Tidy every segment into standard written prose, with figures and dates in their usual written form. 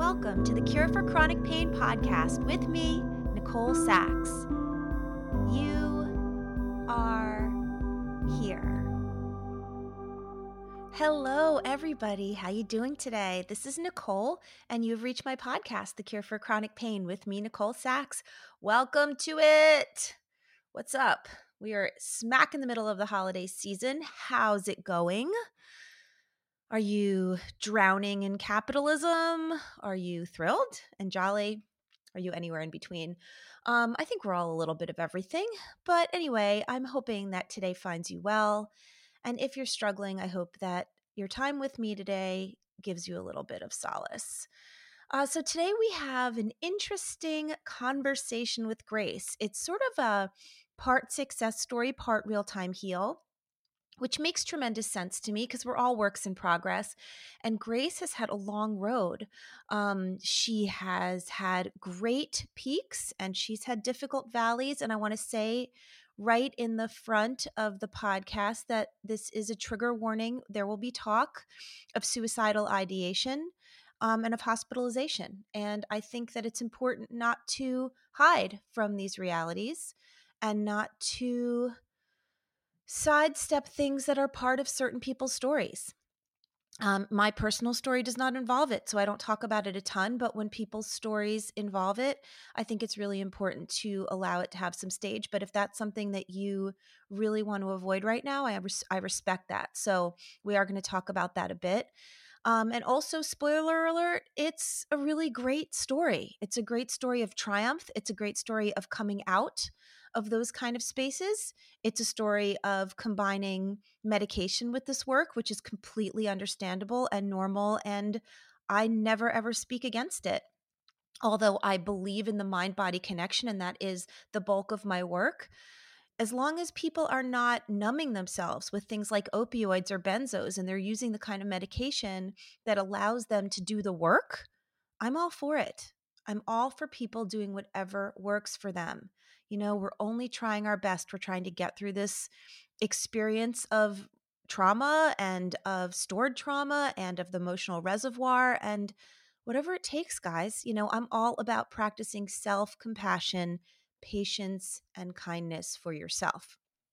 welcome to the Cure for Chronic Pain podcast with me, Nicole Sachs. You are here. Hello, everybody. How you doing today? This is Nicole, and you've reached my podcast, The Cure for Chronic Pain with me, Nicole Sachs. Welcome to it. What's up? We are smack in the middle of the holiday season. How's it going? Are you drowning in capitalism? Are you thrilled and jolly? Are you anywhere in between? I think we're all a little bit of everything. But anyway, I'm hoping that today finds you well. And if you're struggling, I hope that your time with me today gives you a little bit of solace. So today we have an interesting conversation with Grace. It's sort of a part success story, part real-time heal, which makes tremendous sense to me because we're all works in progress. And Grace has had a long road. She has had great peaks and she's had difficult valleys. And I want to say right in the front of the podcast that this is a trigger warning. There will be talk of suicidal ideation and of hospitalization. And I think that it's important not to hide from these realities and not to sidestep things that are part of certain people's stories. My personal story does not involve it, so I don't talk about it a ton, but when people's stories involve it, I think it's really important to allow it to have some stage. But if that's something that you really want to avoid right now, I respect that. So we are going to talk about that a bit. And also, spoiler alert, it's a really great story. It's a great story of triumph. It's a great story of coming out of those kind of spaces. It's a story of combining medication with this work, which is completely understandable and normal. And I never, ever speak against it. Although I believe in the mind-body connection, and that is the bulk of my work. As long as people are not numbing themselves with things like opioids or benzos and they're using the kind of medication that allows them to do the work, I'm all for it. I'm all for people doing whatever works for them. You know, we're only trying our best. We're trying to get through this experience of trauma and of stored trauma and of the emotional reservoir and whatever it takes, guys. You know, I'm all about practicing self-compassion, patience, and kindness for yourself.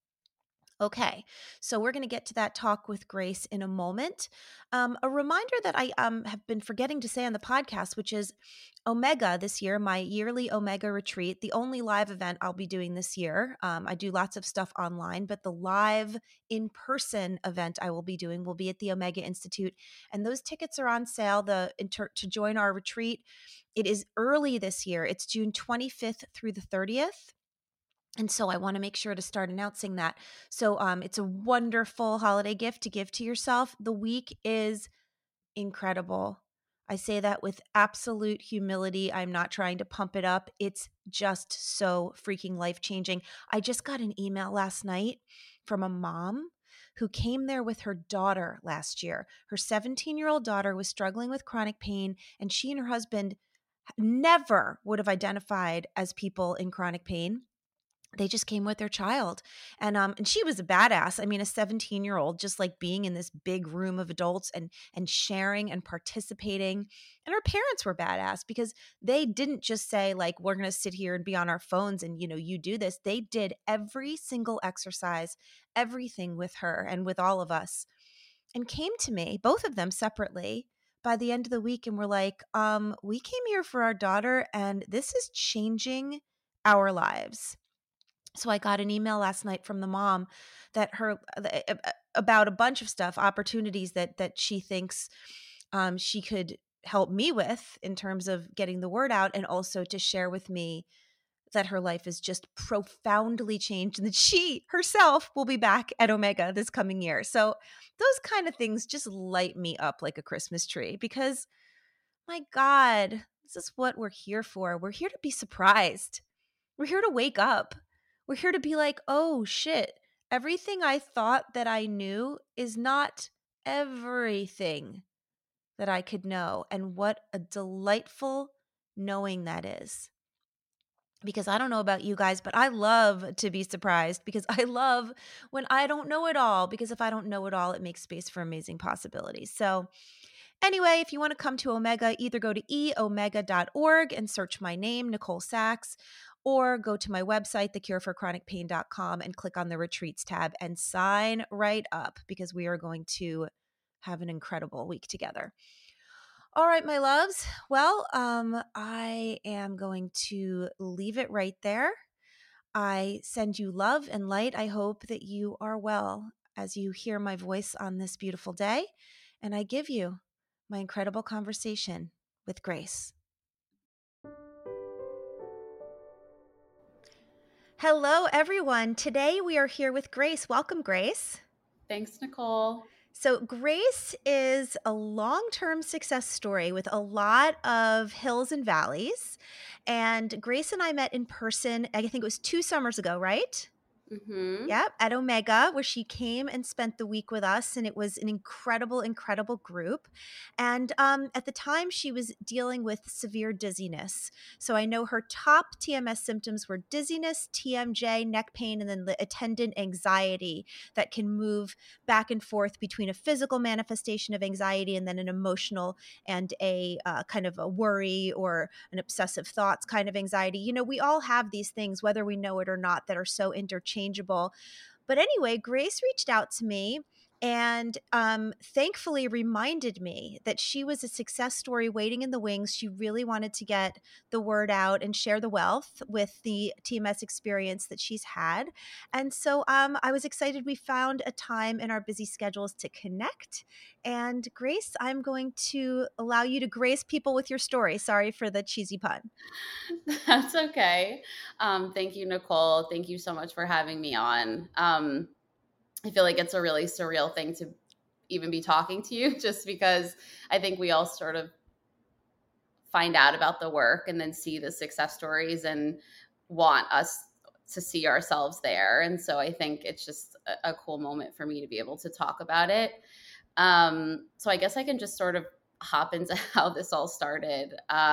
Okay, so we're going to get to that talk with Grace in a moment. A reminder that I have been forgetting to say on the podcast, which is Omega this year, my yearly Omega retreat, the only live event I'll be doing this year. I do lots of stuff online, but the live in-person event I will be doing will be at the Omega Institute, and those tickets are on sale to join our retreat. It is early this year. It's June 25th through the 30th. And so I want to make sure to start announcing that. So it's a wonderful holiday gift to give to yourself. The week is incredible. I say that with absolute humility. I'm not trying to pump it up. It's just so freaking life-changing. I just got an email last night from a mom who came there with her daughter last year. Her 17-year-old daughter was struggling with chronic pain, and she and her husband never would have identified as people in chronic pain. They just came with their child. And she was a badass. I mean, a 17-year-old just like being in this big room of adults and sharing and participating. And her parents were badass because they didn't just say like, we're going to sit here and be on our phones and, you know, you do this. They did every single exercise, everything with her and with all of us, and came to me, both of them separately, by the end of the week and were like, we came here for our daughter and this is changing our lives. So I got an email last night from the mom that about a bunch of stuff, opportunities that she thinks she could help me with in terms of getting the word out, and also to share with me that her life is just profoundly changed and that she herself will be back at Omega this coming year. So those kind of things just light me up like a Christmas tree because, my God, this is what we're here for. We're here to be surprised. We're here to wake up. We're here to be like, oh shit, everything I thought that I knew is not everything that I could know. And what a delightful knowing that is. Because I don't know about you guys, but I love to be surprised because I love when I don't know it all. Because if I don't know it all, it makes space for amazing possibilities. So Anyway, if you want to come to Omega, either go to eomega.org and search my name, Nicole Sachs, or go to my website, thecureforchronicpain.com, and click on the retreats tab and sign right up because we are going to have an incredible week together. All right, my loves. Well, I am going to leave it right there. I send you love and light. I hope that you are well as you hear my voice on this beautiful day. And I give you my incredible conversation with Grace. Hello, everyone. Today we are here with Grace. Welcome, Grace. Thanks, Nicole. So, Grace is a long-term success story with a lot of hills and valleys. And Grace and I met in person, I think it was 2 summers ago, right? Mm-hmm. Yep, at Omega, where she came and spent the week with us, and it was an incredible, incredible group. And at the time, she was dealing with severe dizziness. So I know her top TMS symptoms were dizziness, TMJ, neck pain, and then the attendant anxiety that can move back and forth between a physical manifestation of anxiety and then an emotional and a kind of a worry or an obsessive thoughts kind of anxiety. You know, we all have these things, whether we know it or not, that are so interchangeable. But anyway, Grace reached out to me and thankfully reminded me that she was a success story waiting in the wings. She really wanted to get the word out and share the wealth with the TMS experience that she's had. And so I was excited we found a time in our busy schedules to connect. And Grace, I'm going to allow you to grace people with your story. Sorry for the cheesy pun. That's okay. Thank you, Nicole. Thank you so much for having me on. I feel like it's a really surreal thing to even be talking to you, just because I think we all sort of find out about the work and then see the success stories and want us to see ourselves there. And so I think it's just a cool moment for me to be able to talk about it. So I guess I can just sort of hop into how this all started.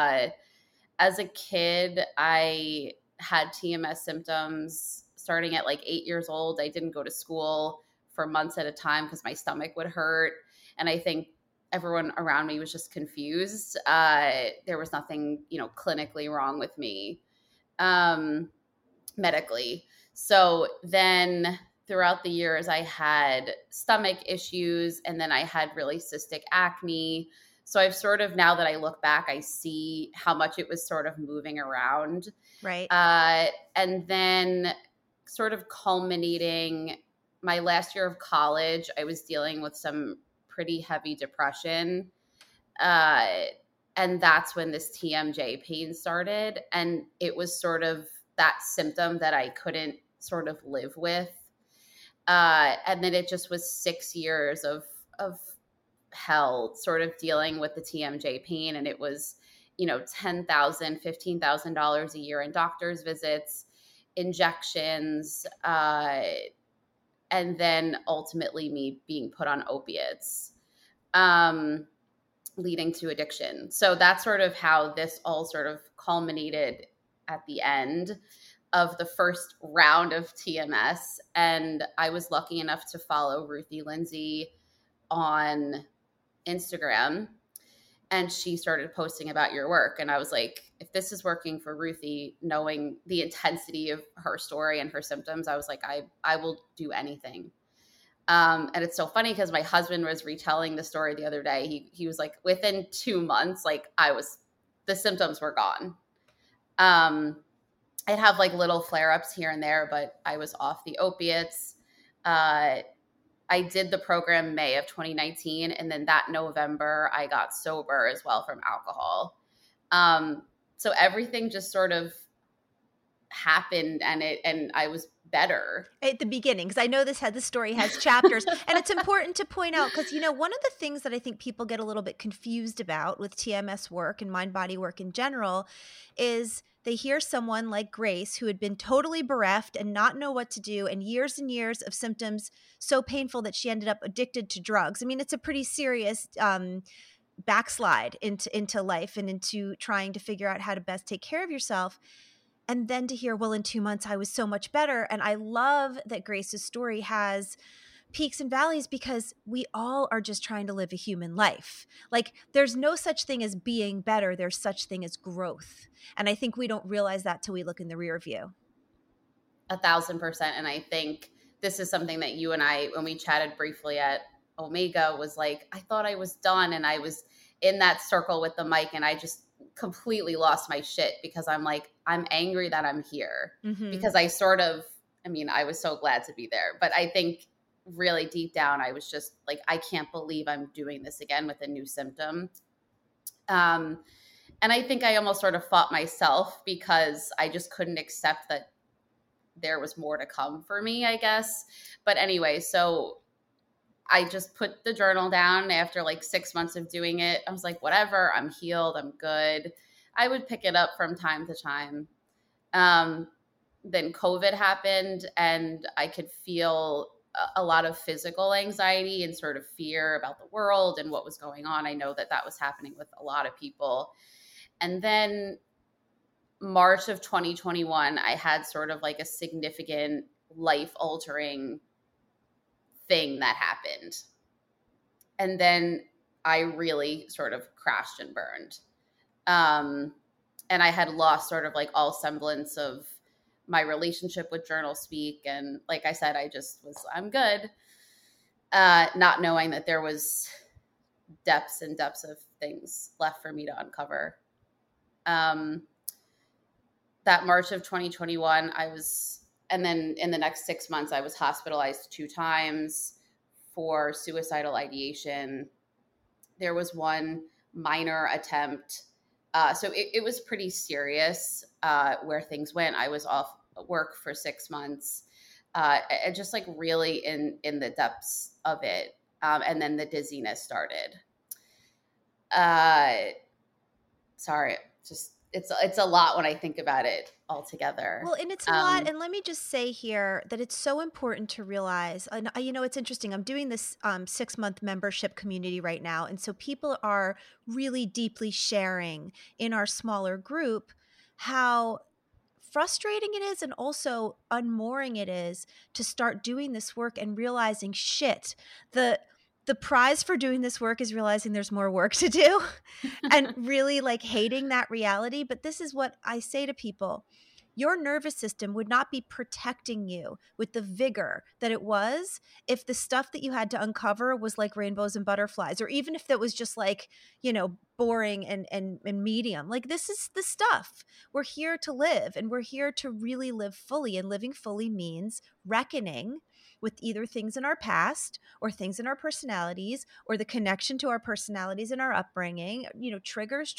As a kid, I had TMS symptoms starting at like 8 years old. I didn't go to school for months at a time because my stomach would hurt. And I think everyone around me was just confused. There was nothing, clinically wrong with me, medically. So then throughout the years, I had stomach issues, and then I had really cystic acne. So I've sort of, now that I look back, I see how much it was sort of moving around. Right. And then sort of culminating my last year of college, I was dealing with some pretty heavy depression. And that's when this TMJ pain started. And it was sort of that symptom that I couldn't sort of live with. And then it just was 6 years of hell sort of dealing with the TMJ pain. And it was, $10,000, $15,000 a year in doctor's visits, injections, and then ultimately me being put on opiates, leading to addiction. So that's sort of how this all sort of culminated at the end of the first round of TMS. And I was lucky enough to follow Ruthie Lindsay on Instagram, and she started posting about your work. And I was like, if this is working for Ruthie, knowing the intensity of her story and her symptoms, I was like, I will do anything. And it's so funny because my husband was retelling the story the other day. He was like, within 2 months, like the symptoms were gone. I'd have like little flare-ups here and there, but I was off the opiates. I did the program May of 2019, and then that November I got sober as well from alcohol. So everything just sort of happened, and I was better At the beginning, because I know the story has chapters, and it's important to point out because one of the things that I think people get a little bit confused about with TMS work and mind body work in general is they hear someone like Grace who had been totally bereft and not know what to do, and years of symptoms so painful that she ended up addicted to drugs. I mean, it's a pretty serious backslide into life and into trying to figure out how to best take care of yourself. And then to hear, well, in 2 months, I was so much better. And I love that Grace's story has peaks and valleys because we all are just trying to live a human life. Like there's no such thing as being better. There's such thing as growth. And I think we don't realize that till we look in the rear view. 1,000%. And I think this is something that you and I, when we chatted briefly at Omega, was like, I thought I was done. And I was in that circle with the mic and I just completely lost my shit because I'm like, I'm angry that I'm here because I was so glad to be there. But I think really deep down, I was just like, I can't believe I'm doing this again with a new symptom. And I think I almost sort of fought myself because I just couldn't accept that there was more to come for me, I guess. But anyway, so I just put the journal down after like 6 months of doing it. I was like, whatever, I'm healed, I'm good. I would pick it up from time to time. Then COVID happened and I could feel a lot of physical anxiety and sort of fear about the world and what was going on. I know that that was happening with a lot of people. And then March of 2021, I had sort of like a significant life-altering thing that happened. And then I really sort of crashed and burned. And I had lost sort of like all semblance of my relationship with Journal Speak. And like I said, I'm good. Not knowing that there was depths and depths of things left for me to uncover. That March of 2021, and then in the next 6 months, I was hospitalized 2 times for suicidal ideation. There was one minor attempt. So it was pretty serious where things went. I was off work for 6 months, and just like really in the depths of it. And then the dizziness started. Sorry, just it's a lot when I think about it all together. Well, and it's a lot. And let me just say here that it's so important to realize, and it's interesting. I'm doing this 6-month membership community right now. And so people are really deeply sharing in our smaller group how frustrating it is and also unmooring it is to start doing this work and realizing shit. The prize for doing this work is realizing there's more work to do and really like hating that reality. But this is what I say to people. Your nervous system would not be protecting you with the vigor that it was if the stuff that you had to uncover was like rainbows and butterflies, or even if that was just like, boring and medium. Like this is the stuff. We're here to live and we're here to really live fully. And living fully means reckoning with either things in our past or things in our personalities or the connection to our personalities and our upbringing, triggers,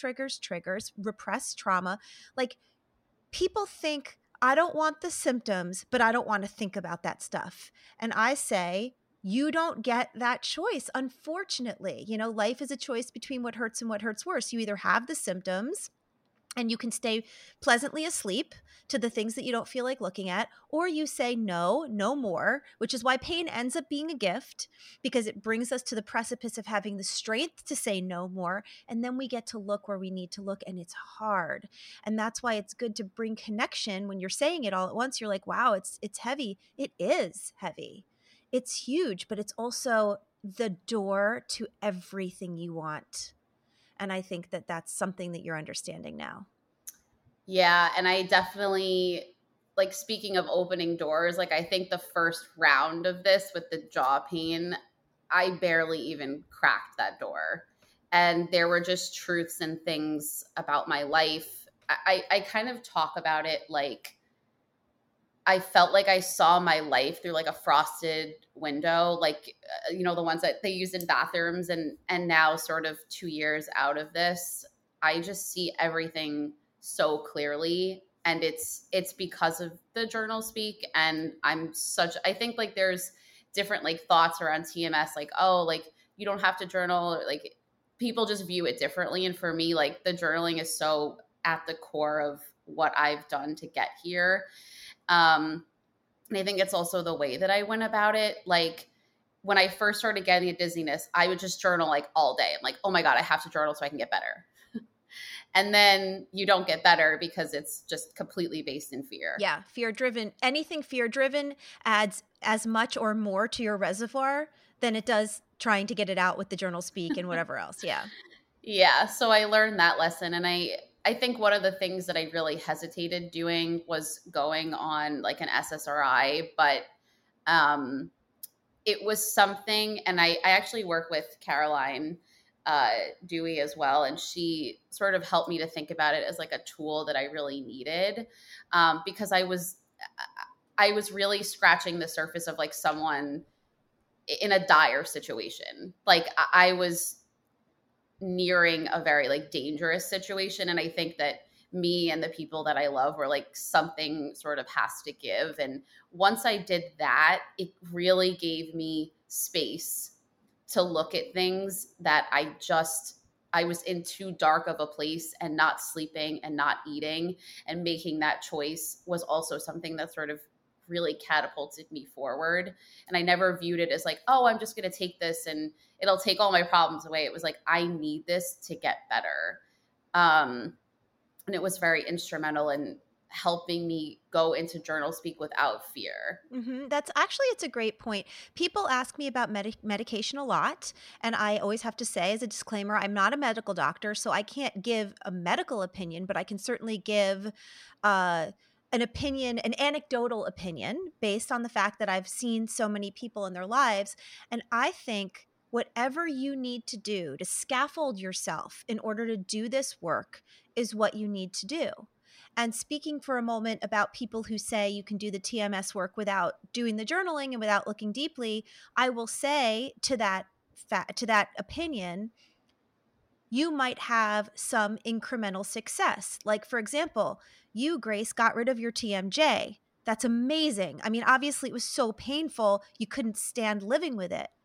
repressed trauma. Like people think, I don't want the symptoms, but I don't want to think about that stuff. And I say, you don't get that choice. Unfortunately, life is a choice between what hurts and what hurts worse. You either have the symptoms and you can stay pleasantly asleep to the things that you don't feel like looking at, or you say no more, which is why pain ends up being a gift because it brings us to the precipice of having the strength to say no more. And then we get to look where we need to look, and it's hard. And that's why it's good to bring connection. When you're saying it all at once, you're like, wow, it's heavy. It is heavy. It's huge, but it's also the door to everything you want. And I think that that's something that you're understanding now. Yeah. And I definitely, like, speaking of opening doors, like, I think the first round of this with the jaw pain, I barely even cracked that door. And there were just truths and things about my life. I kind of talk about it like I felt like I saw my life through like a frosted window, like, the ones that they use in bathrooms. And now sort of 2 years out of this, I just see everything so clearly. And it's because of the Journal Speak. And I think like there's different like thoughts around TMS, like, oh, like you don't have to journal, like people just view it differently. And for me, like the journaling is so at the core of what I've done to get here. And I think it's also the way that I went about it. Like when I first started getting a dizziness, I would just journal like all day. I'm like, oh my God, I have to journal so I can get better. And then you don't get better because it's just completely based in fear. Yeah, fear-driven. Anything fear-driven adds as much or more to your reservoir than it does trying to get it out with the journal speak and whatever else. Yeah. Yeah, so I learned that lesson, and I think one of the things that I really hesitated doing was going on like an SSRI, but um it was something, and I actually work with Caroline Dewey as well, and she sort of helped me to think about it as like a tool that I really needed, because I was really scratching the surface of like someone in a dire situation. Like I was nearing a very like dangerous situation, and I think that me and the people that I love were like something sort of has to give. And once I did that, it really gave me space to look at things that I was in too dark of a place, and not sleeping and not eating and making that choice was also something that sort of really catapulted me forward. And I never viewed it as like, oh, I'm just going to take this and it'll take all my problems away. It was like, I need this to get better. And it was very instrumental in helping me go into journal speak without fear. That's actually, it's a great point. People ask me about medication a lot, and I always have to say, as a disclaimer, I'm not a medical doctor, so I can't give a medical opinion, but I can certainly give uh, an opinion, an anecdotal opinion, based on the fact that I've seen so many people in their lives. And I think whatever you need to do to scaffold yourself in order to do this work is what you need to do. And speaking for a moment about people who say you can do the TMS work without doing the journaling and without looking deeply, I will say to that opinion, you might have some incremental success. Like, for example, you, Grace, got rid of your TMJ. That's amazing. I mean, obviously, it was so painful, you couldn't stand living with it.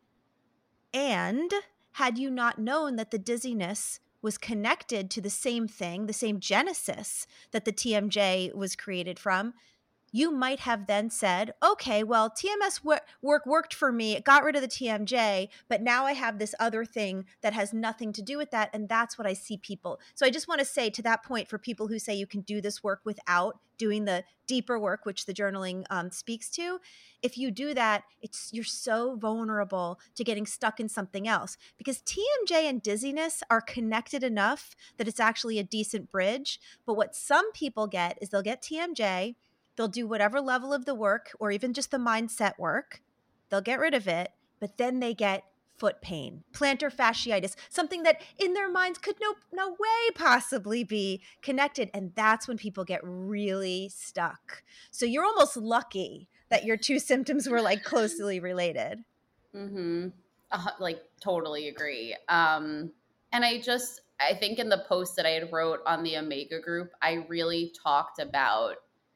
And had you not known that the dizziness was connected to the same thing, the same genesis that the TMJ was created from, you might have then said, okay, well, TMS worked for me. It got rid of the TMJ, but now I have this other thing that has nothing to do with that. And that's what I see people. So I just want to say to that point, for people who say you can do this work without doing the deeper work, which the journaling speaks to, if you do that, you're so vulnerable to getting stuck in something else, because TMJ and dizziness are connected enough that it's actually a decent bridge. But what some people get is they'll get TMJ, they'll do whatever level of the work or even just the mindset work. They'll get rid of it, but then they get foot pain, plantar fasciitis, something that in their minds could no way possibly be connected. And that's when people get really stuck. So you're almost lucky that your two symptoms were like closely related. Mm-hmm. Like totally agree. And I think in the post that I had wrote on the Omega group, I really talked about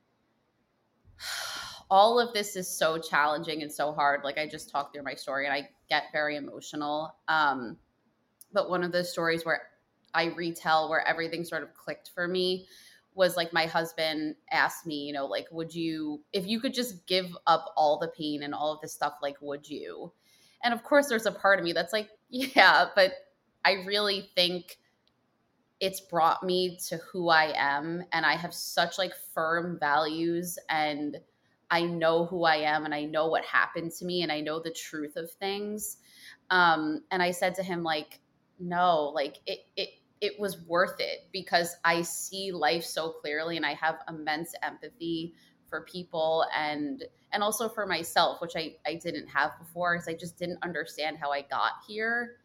all of this is so challenging and so hard. Like I just talked through my story and I get very emotional. But one of the stories where I retell where everything sort of clicked for me was like my husband asked me, like, if you could just give up all the pain and all of this stuff, like, would you? And of course, there's a part of me that's like, yeah, but I really think it's brought me to who I am. And I have such like firm values, and I know who I am, and I know what happened to me, and I know the truth of things. And I said to him, like, no, like it was worth it, because I see life so clearly, and I have immense empathy for people, and also for myself, which I didn't have before, because I just didn't understand how I got here.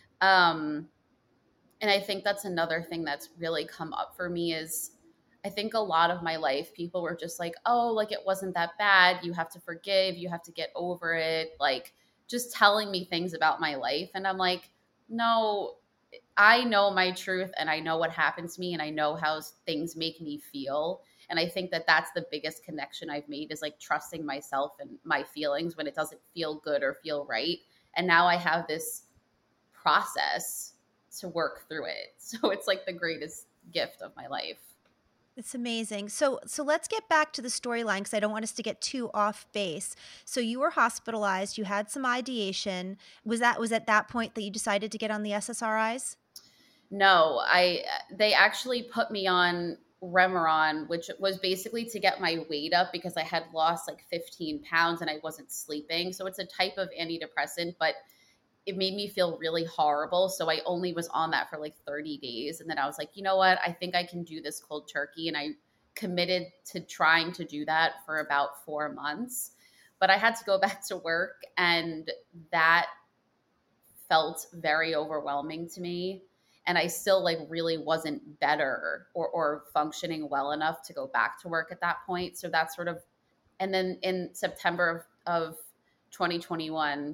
And I think that's another thing that's really come up for me is I think a lot of my life, people were just like, oh, like it wasn't that bad. You have to forgive. You have to get over it. Like just telling me things about my life. And I'm like, no, I know my truth, and I know what happens to me, and I know how things make me feel. And I think that that's the biggest connection I've made, is like trusting myself and my feelings when it doesn't feel good or feel right. And now I have this process to work through it. So it's like the greatest gift of my life. It's amazing. So let's get back to the storyline, because I don't want us to get too off base. So you were hospitalized, you had some ideation. Was at that point that you decided to get on the SSRIs? No, they actually put me on Remeron, which was basically to get my weight up because I had lost like 15 pounds and I wasn't sleeping. So it's a type of antidepressant, but it made me feel really horrible. So I only was on that for like 30 days. And then I was like, you know what? I think I can do this cold turkey. And I committed to trying to do that for about 4 months. But I had to go back to work, and that felt very overwhelming to me. And I still like really wasn't better or functioning well enough to go back to work at that point. So that's sort of, and then in September of 2021,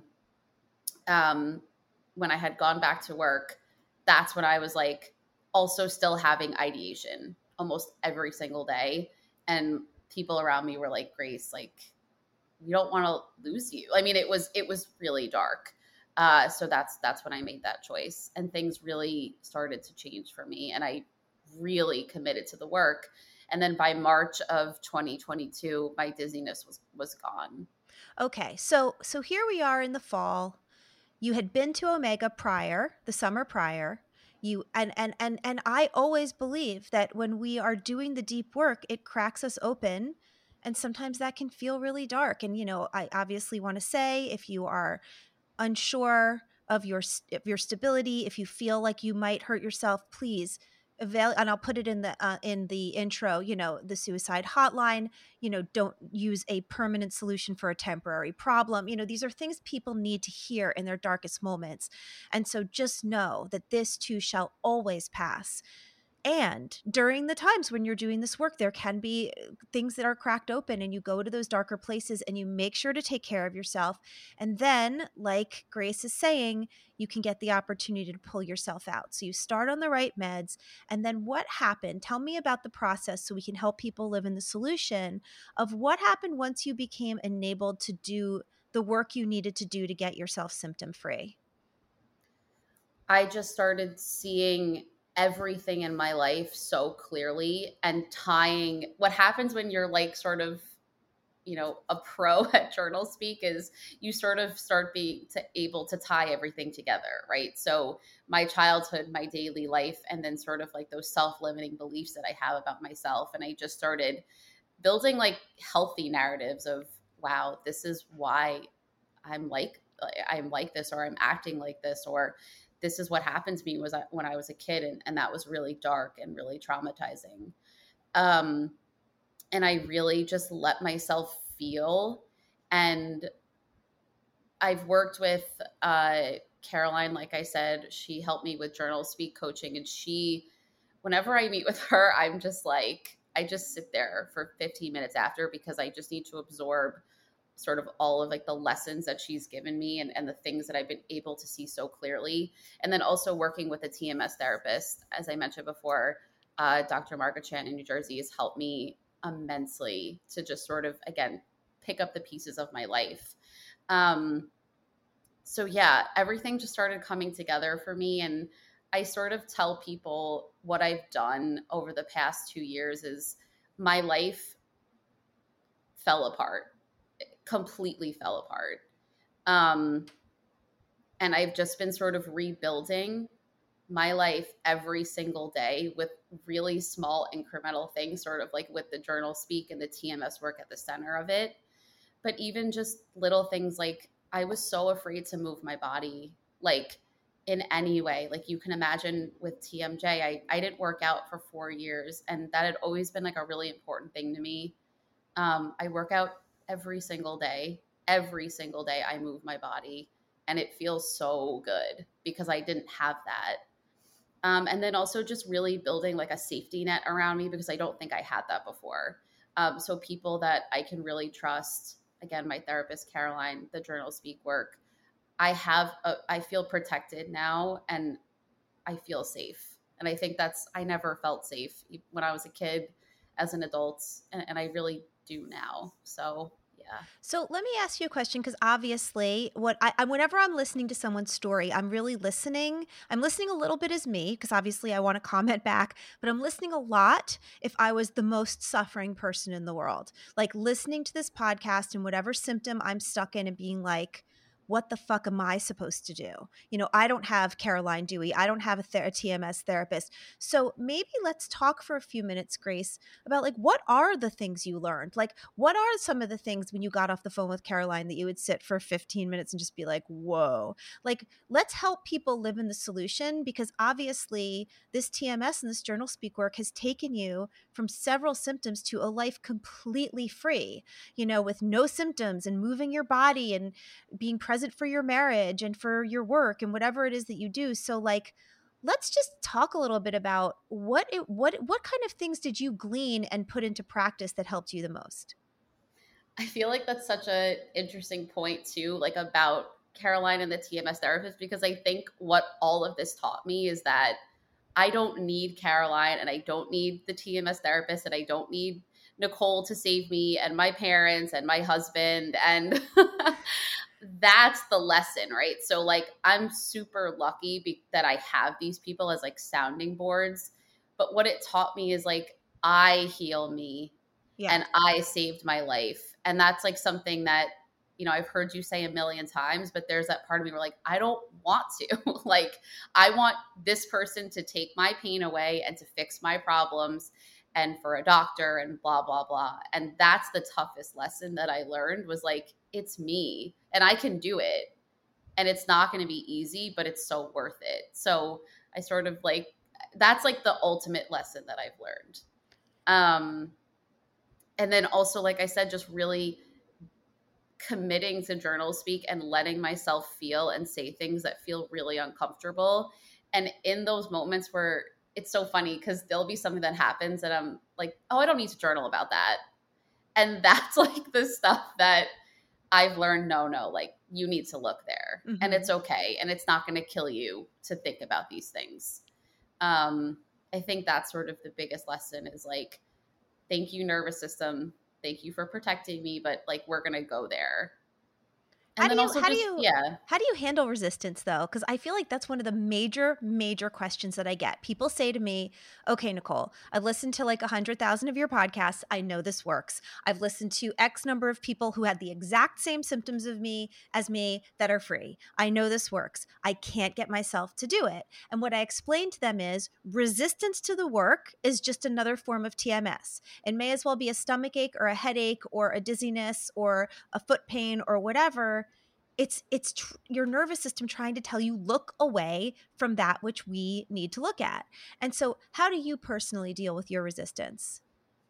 when I had gone back to work, that's when I was like also still having ideation almost every single day. And people around me were like, Grace, like, we don't want to lose you. I mean, it was really dark. So that's when I made that choice, and things really started to change for me, and I really committed to the work. And then by March of 2022, my dizziness was gone. Okay, so here we are in the fall. You had been to Omega prior, the summer prior. You and I always believe that when we are doing the deep work, it cracks us open, and sometimes that can feel really dark. And I obviously want to say, if you are unsure of your stability, if you feel like you might hurt yourself, please avail. And I'll put it in the intro. The suicide hotline. Don't use a permanent solution for a temporary problem. These are things people need to hear in their darkest moments. And so just know that this too shall always pass. And during the times when you're doing this work, there can be things that are cracked open, and you go to those darker places and you make sure to take care of yourself. And then, like Grace is saying, you can get the opportunity to pull yourself out. So you start on the right meds. And then what happened? Tell me about the process so we can help people live in the solution of what happened once you became enabled to do the work you needed to do to get yourself symptom free. I just started seeing everything in my life so clearly, and tying what happens when you're like sort of, a pro at journal speak is you sort of start being able to tie everything together, right? So my childhood, my daily life, and then sort of like those self-limiting beliefs that I have about myself. And I just started building like healthy narratives of, wow, this is why I'm like this, or I'm acting like this, or this is what happened to me when I was a kid, and that was really dark and really traumatizing. Um, and I really just let myself feel. And I've worked with Caroline, like I said, she helped me with journal speak coaching, and whenever I meet with her, I'm just like, I just sit there for 15 minutes after, because I just need to absorb sort of all of like the lessons that she's given me, and the things that I've been able to see so clearly. And then also working with a TMS therapist, as I mentioned before, Dr. Margaret Chan in New Jersey has helped me immensely to just sort of, again, pick up the pieces of my life. Um, so yeah, everything just started coming together for me. And I sort of tell people what I've done over the past 2 years is my life fell apart, completely fell apart. Um, and I've just been sort of rebuilding my life every single day with really small incremental things, sort of like with the journal speak and the TMS work at the center of it. But even just little things like I was so afraid to move my body, like in any way. Like you can imagine with TMJ, I didn't work out for 4 years, and that had always been like a really important thing to me. I work out every single day. Every single day, I move my body, and it feels so good because I didn't have that. And then also just really building like a safety net around me, because I don't think I had that before. So people that I can really trust, again, my therapist, Caroline, the journal speak work, I feel protected now, and I feel safe. And I think I never felt safe when I was a kid, as an adult, and I really do now. So yeah. So let me ask you a question, because obviously, whenever I'm listening to someone's story, I'm really listening. I'm listening a little bit as me, because obviously I want to comment back, but I'm listening a lot if I was the most suffering person in the world. Like listening to this podcast and whatever symptom I'm stuck in and being like, what the fuck am I supposed to do? I don't have Caroline Dewey. I don't have a TMS therapist. So maybe let's talk for a few minutes, Grace, about like, what are the things you learned? Like, what are some of the things when you got off the phone with Caroline that you would sit for 15 minutes and just be like, whoa, like, let's help people live in the solution, because obviously this TMS and this journal speak work has taken you from several symptoms to a life completely free, with no symptoms and moving your body and being present for your marriage and for your work and whatever it is that you do. So like, let's just talk a little bit about what kind of things did you glean and put into practice that helped you the most? I feel like that's such a interesting point too, like about Caroline and the TMS therapist, because I think what all of this taught me is that I don't need Caroline and I don't need the TMS therapist and I don't need Nicole to save me and my parents and my husband. And that's the lesson, right? So like I'm super lucky that I have these people as like sounding boards. But what it taught me is like I heal me Yeah. and I saved my life. And that's like something that, I've heard you say a million times, but there's that part of me where like, I don't want to. Like, I want this person to take my pain away and to fix my problems and for a doctor and blah, blah, blah. And that's the toughest lesson that I learned was like, it's me and I can do it. And it's not going to be easy, but it's so worth it. So I sort of like, that's like the ultimate lesson that I've learned. And then also, like I said, just really committing to journal speak and letting myself feel and say things that feel really uncomfortable. And in those moments where it's so funny because there'll be something that happens and I'm like, oh, I don't need to journal about that. And that's like the stuff that I've learned, no, like you need to look there and it's okay. And it's not going to kill you to think about these things. I think that's sort of the biggest lesson is like, thank you, nervous system. Thank you for protecting me, but like we're gonna go there. And then also just How do you handle resistance though? Because I feel like that's one of the major questions that I get. People say to me, okay, Nicole, I've listened to like 100,000 of your podcasts. I know this works. I've listened to X number of people who had the exact same symptoms of me as me that are free. I know this works. I can't get myself to do it. And what I explain to them is resistance to the work is just another form of TMS. It may as well be a stomach ache or a headache or a dizziness or a foot pain or whatever. It's your nervous system trying to tell you, look away from that which we need to look at. And so how do you personally deal with your resistance?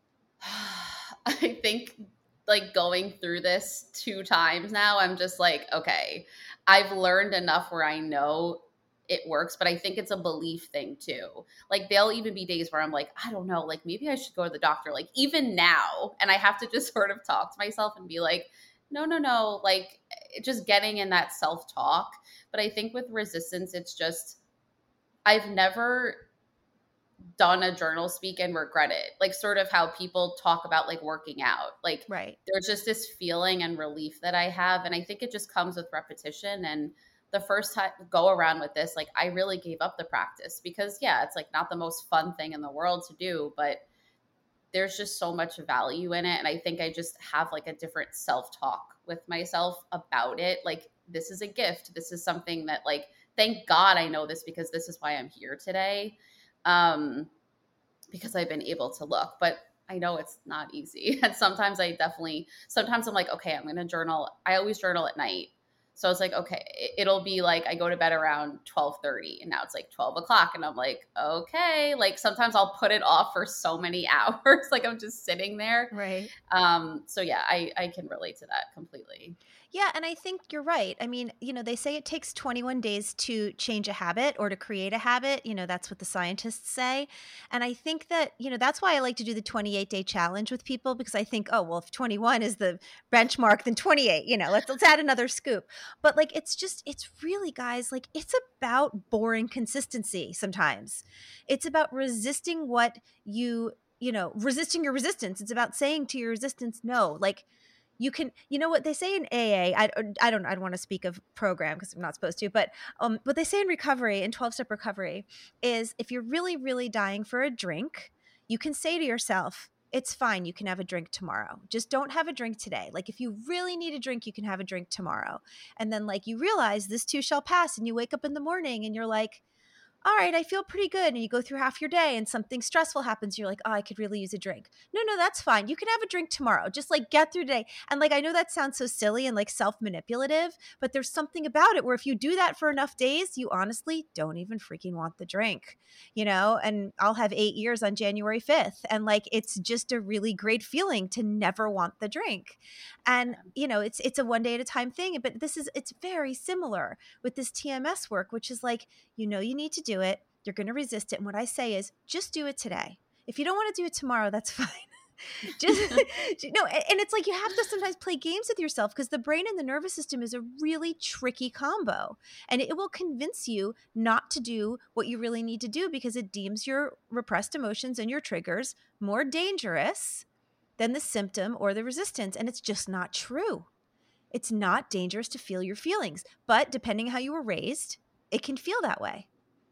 I think like going through this 2 times now, I'm just like, okay, I've learned enough where I know it works, but I think it's a belief thing too. Like there'll even be days where I'm like, I don't know, like maybe I should go to the doctor, like even now. And I have to just sort of talk to myself and be like, no, like just getting in that self-talk. But I think with resistance, it's just, I've never done a journal speak and regret it. Like sort of how people talk about like working out. Like Right. there's just this feeling and relief that I have. And I think it just comes with repetition. And the first time go around with this, like I really gave up the practice because it's like not the most fun thing in the world to do, but there's just so much value in it. And I think I just have like a different self-talk with myself about it. Like this is a gift. This is something that like, thank God I know this because this is why I'm here today. Because I've been able to look, but I know it's not easy. And sometimes I'm like, okay, I'm going to journal. I always journal at night. So it's like, okay, it'll be like, I go to bed around 12:30 and now it's like 12 o'clock. And I'm like, okay, like sometimes I'll put it off for so many hours. Like I'm just sitting there. Right. So yeah, I can relate to that completely. Yeah, and I think you're right. I mean, they say it takes 21 days to change a habit or to create a habit. That's what the scientists say. And I think that, that's why I like to do the 28-day challenge with people, because I think, oh, well, if 21 is the benchmark, then 28, let's add another scoop. But like, it's really, guys, like it's about boring consistency sometimes. It's about resisting resisting your resistance. It's about saying to your resistance, no, like, you can, what they say in AA, I don't want to speak of program because I'm not supposed to, but what they say in recovery, in 12-step recovery, is if you're really, really dying for a drink, you can say to yourself, it's fine. You can have a drink tomorrow. Just don't have a drink today. Like if you really need a drink, you can have a drink tomorrow. And then like you realize this too shall pass and you wake up in the morning and you're like, all right, I feel pretty good. And you go through half your day and something stressful happens. You're like, oh, I could really use a drink. No, that's fine. You can have a drink tomorrow. Just like get through today. And like, I know that sounds so silly and like self-manipulative, but there's something about it where if you do that for enough days, you honestly don't even freaking want the drink, and I'll have 8 years on January 5th. And like, it's just a really great feeling to never want the drink. And, it's a one day at a time thing, but it's very similar with this TMS work, which is like, you need to do it. You're going to resist it. And what I say is just do it today. If you don't want to do it tomorrow, that's fine. Just no. And it's like you have to sometimes play games with yourself because the brain and the nervous system is a really tricky combo. And it will convince you not to do what you really need to do because it deems your repressed emotions and your triggers more dangerous than the symptom or the resistance. And it's just not true. It's not dangerous to feel your feelings. But depending how you were raised, it can feel that way.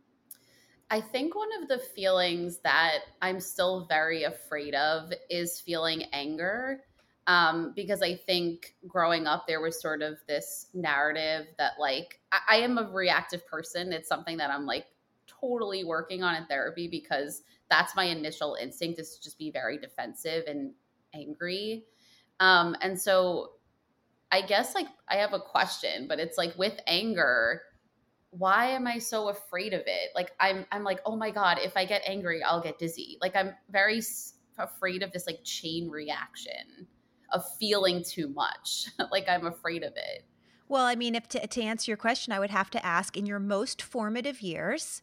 I think one of the feelings that I'm still very afraid of is feeling anger. Because I think growing up, there was sort of this narrative that, like, I am a reactive person. It's something that I'm like totally working on in therapy because that's my initial instinct is to just be very defensive and angry. And so I guess like I have a question, but it's like with anger, why am I so afraid of it? Like I'm like, oh my God, if I get angry, I'll get dizzy. Like I'm very afraid of this like chain reaction of feeling too much. Like I'm afraid of it. Well, I mean, if to answer your question, I would have to ask in your most formative years,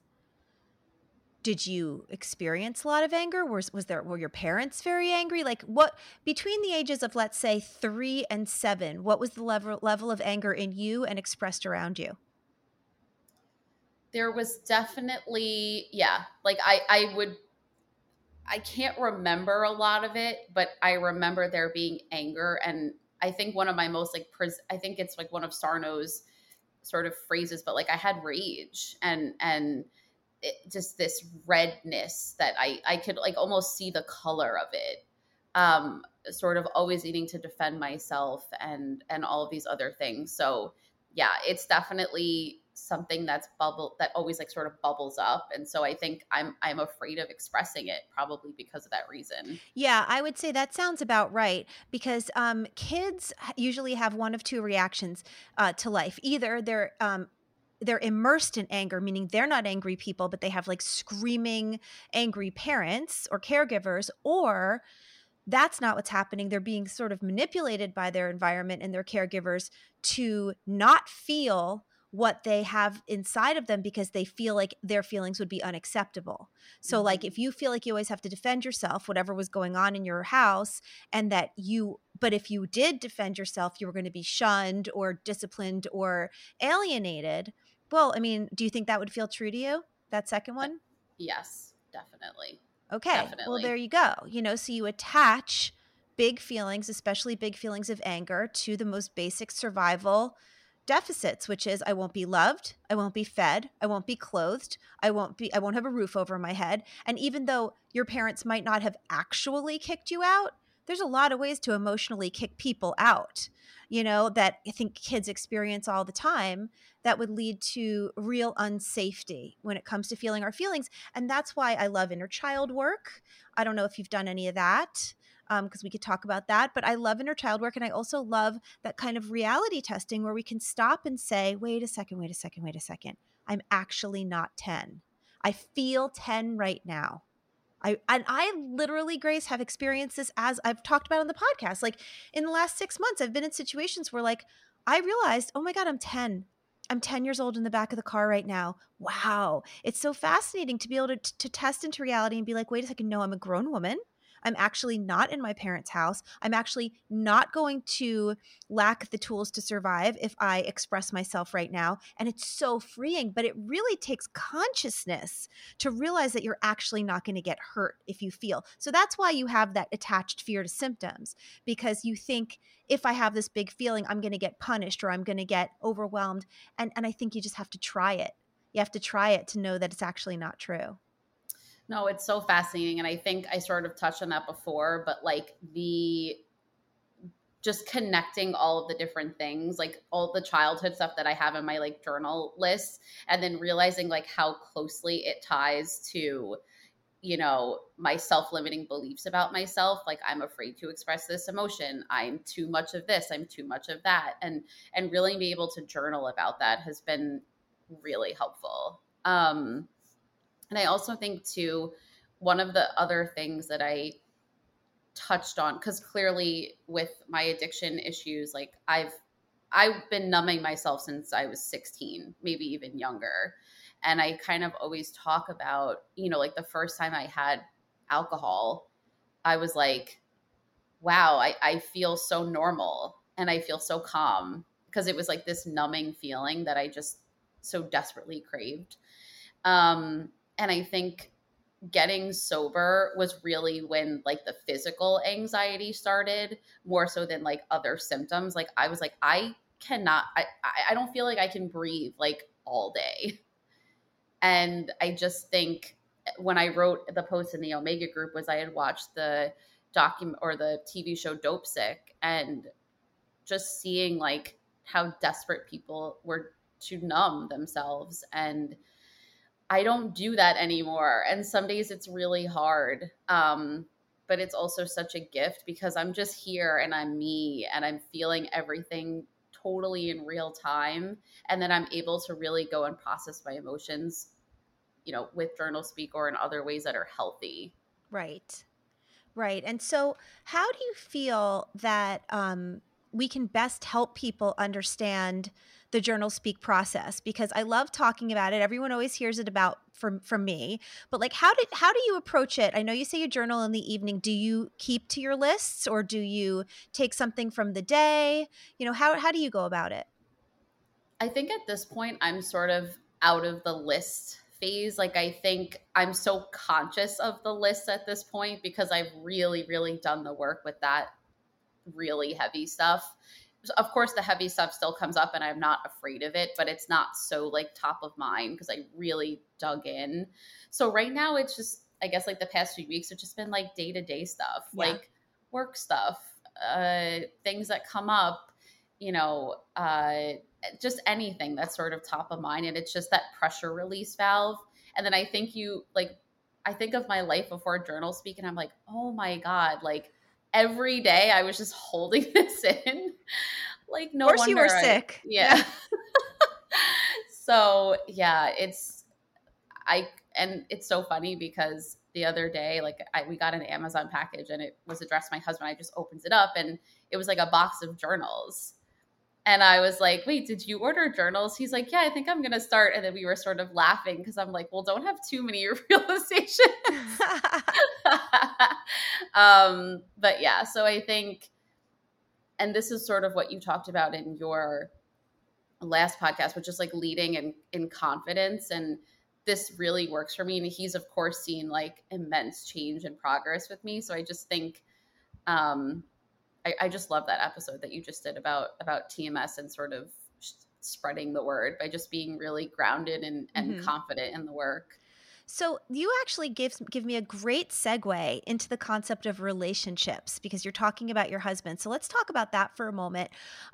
did you experience a lot of anger? Were your parents very angry? Like what between the ages of let's say 3 and 7, what was the level of anger in you and expressed around you? There was definitely, yeah, like I can't remember a lot of it, but I remember there being anger. And I think one of my most like, I think it's like one of Sarno's sort of phrases, but like I had rage and just this redness that I could like almost see the color of it. Sort of always needing to defend myself and all of these other things. So yeah, it's definitely something that always like sort of bubbles up. And so I think I'm afraid of expressing it probably because of that reason. Yeah, I would say that sounds about right because kids usually have one of two reactions to life. Either they're immersed in anger, meaning they're not angry people, but they have like screaming angry parents or caregivers, or that's not what's happening. They're being sort of manipulated by their environment and their caregivers to not feel what they have inside of them because they feel like their feelings would be unacceptable. So like if you feel like you always have to defend yourself, whatever was going on in your house, but if you did defend yourself, you were going to be shunned or disciplined or alienated. Well, I mean, do you think that would feel true to you? That second one? Yes, definitely. Okay. Well, there Definitely. you go. So you attach big feelings, especially big feelings of anger, to the most basic survival deficits, which is I won't be loved, I won't be fed, I won't be clothed, I won't have a roof over my head. And even though your parents might not have actually kicked you out, there's a lot of ways to emotionally kick people out, that I think kids experience all the time that would lead to real unsafety when it comes to feeling our feelings. And that's why I love inner child work. I don't know if you've done any of that because we could talk about that, but I love inner child work. And I also love that kind of reality testing where we can stop and say, wait a second, wait a second, wait a second. I'm actually not 10. I feel 10 right now. I literally, Grace, have experienced this as I've talked about on the podcast. Like in the last 6 months, I've been in situations where like I realized, oh my God, I'm 10. I'm 10 years old in the back of the car right now. Wow. It's so fascinating to be able to test into reality and be like, wait a second, no, I'm a grown woman. I'm actually not in my parents' house. I'm actually not going to lack the tools to survive if I express myself right now. And it's so freeing, but it really takes consciousness to realize that you're actually not going to get hurt if you feel. So that's why you have that attached fear to symptoms, because you think if I have this big feeling, I'm going to get punished or I'm going to get overwhelmed. And I think you just have to try it. You have to try it to know that it's actually not true. No, it's so fascinating. And I think I sort of touched on that before, but like the just connecting all of the different things, like all the childhood stuff that I have in my like journal list, and then realizing like how closely it ties to, you know, my self-limiting beliefs about myself. Like I'm afraid to express this emotion. I'm too much of this. I'm too much of that. And really be able to journal about that has been really helpful. And I also think too, one of the other things that I touched on, because clearly with my addiction issues, like I've been numbing myself since I was 16, maybe even younger. And I kind of always talk about, you know, like the first time I had alcohol, I was like, wow, I feel so normal and I feel so calm, because it was like this numbing feeling that I just so desperately craved. And I think getting sober was really when like the physical anxiety started, more so than like other symptoms. Like I was like, I don't feel like I can breathe like all day. And I just think when I wrote the post in the Omega group was I had watched the document or the TV show Dope Sick, and just seeing like how desperate people were to numb themselves. And I don't do that anymore. And some days it's really hard. But it's also such a gift because I'm just here and I'm me and I'm feeling everything totally in real time. And then I'm able to really go and process my emotions, you know, with journal speak or in other ways that are healthy. Right. Right. And so, how do you feel that we can best help people understand the journal speak process? Because I love talking about it. Everyone always hears it about from me, but like, how do you approach it? I know you say you journal in the evening. Do you keep to your lists, or do you take something from the day? You know, how do you go about it? I think at this point, I'm sort of out of the list phase. Like, I think I'm so conscious of the list at this point because I've really, really done the work with that really heavy stuff. Of course, the heavy stuff still comes up and I'm not afraid of it, but it's not so like top of mind because I really dug in. So right now it's just, I guess like the past few weeks, it's just been like day to day stuff, Yeah. like work stuff, things that come up, you know, just anything that's sort of top of mind. And it's just that pressure release valve. And then I think I think of my life before journal speak and I'm like, oh my God, like every day I was just holding this in. Like, Of no course, you were wonder sick. yeah. So yeah, I, and it's so funny because the other day, we got an Amazon package and it was addressed to my husband. I just opens it up and it was like a box of journals. And I was like, wait, did you order journals? He's like, yeah, I think I'm going to start. And then we were sort of laughing because I'm like, well, don't have too many realizations. But yeah, so I think, and this is sort of what you talked about in your last podcast, which is like leading in confidence. And this really works for me. And he's of course seen like immense change and progress with me. So I just think, um, I just love that episode that you just did about TMS and sort of spreading the word by just being really grounded and Mhm. confident in the work. So you actually give me a great segue into the concept of relationships because you're talking about your husband. So let's talk about that for a moment.